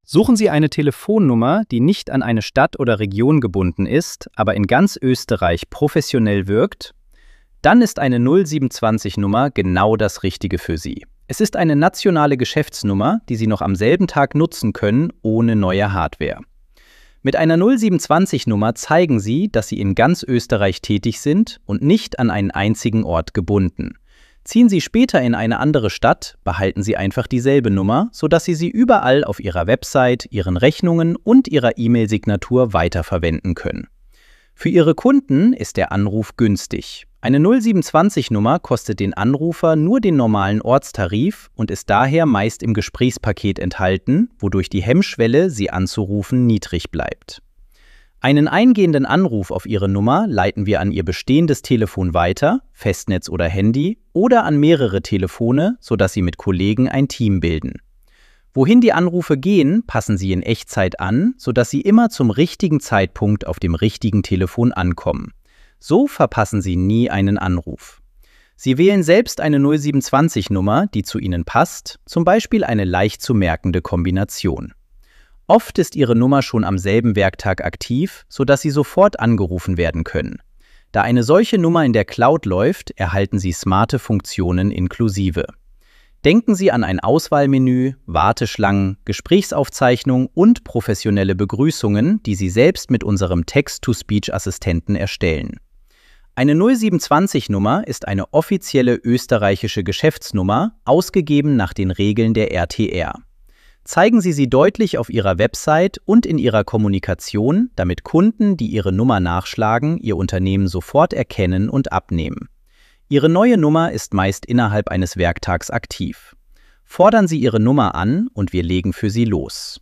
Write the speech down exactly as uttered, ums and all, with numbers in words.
Suchen Sie eine Telefonnummer, die nicht an eine Stadt oder Region gebunden ist, aber in ganz Österreich professionell wirkt? Dann ist eine null sieben zwei null-Nummer genau das Richtige für Sie. Es ist eine nationale Geschäftsnummer, die Sie noch am selben Tag nutzen können, ohne neue Hardware. Mit einer null sieben zwei null-Nummer zeigen Sie, dass Sie in ganz Österreich tätig sind und nicht an einen einzigen Ort gebunden. Ziehen Sie später in eine andere Stadt, behalten Sie einfach dieselbe Nummer, sodass Sie sie überall auf Ihrer Website, Ihren Rechnungen und Ihrer E-Mail-Signatur weiterverwenden können. Für Ihre Kunden ist der Anruf günstig. Eine null sieben zwei null-Nummer kostet den Anrufer nur den normalen Ortstarif und ist daher meist im Gesprächspaket enthalten, wodurch die Hemmschwelle, Sie anzurufen, niedrig bleibt. Einen eingehenden Anruf auf Ihre Nummer leiten wir an Ihr bestehendes Telefon weiter, Festnetz oder Handy, oder an mehrere Telefone, sodass Sie mit Kollegen ein Team bilden. Wohin die Anrufe gehen, passen Sie in Echtzeit an, sodass Sie immer zum richtigen Zeitpunkt auf dem richtigen Telefon ankommen. So verpassen Sie nie einen Anruf. Sie wählen selbst eine null sieben zwei null-Nummer, die zu Ihnen passt, zum Beispiel eine leicht zu merkende Kombination. Oft ist Ihre Nummer schon am selben Werktag aktiv, sodass Sie sofort angerufen werden können. Da eine solche Nummer in der Cloud läuft, erhalten Sie smarte Funktionen inklusive. Denken Sie an ein Auswahlmenü, Warteschlangen, Gesprächsaufzeichnung und professionelle Begrüßungen, die Sie selbst mit unserem Text-to-Speech-Assistenten erstellen. Eine null sieben zwei null-Nummer ist eine offizielle österreichische Geschäftsnummer, ausgegeben nach den Regeln der R T R. Zeigen Sie sie deutlich auf Ihrer Website und in Ihrer Kommunikation, damit Kunden, die Ihre Nummer nachschlagen, Ihr Unternehmen sofort erkennen und abnehmen. Ihre neue Nummer ist meist innerhalb eines Werktags aktiv. Fordern Sie Ihre Nummer an und wir legen für Sie los.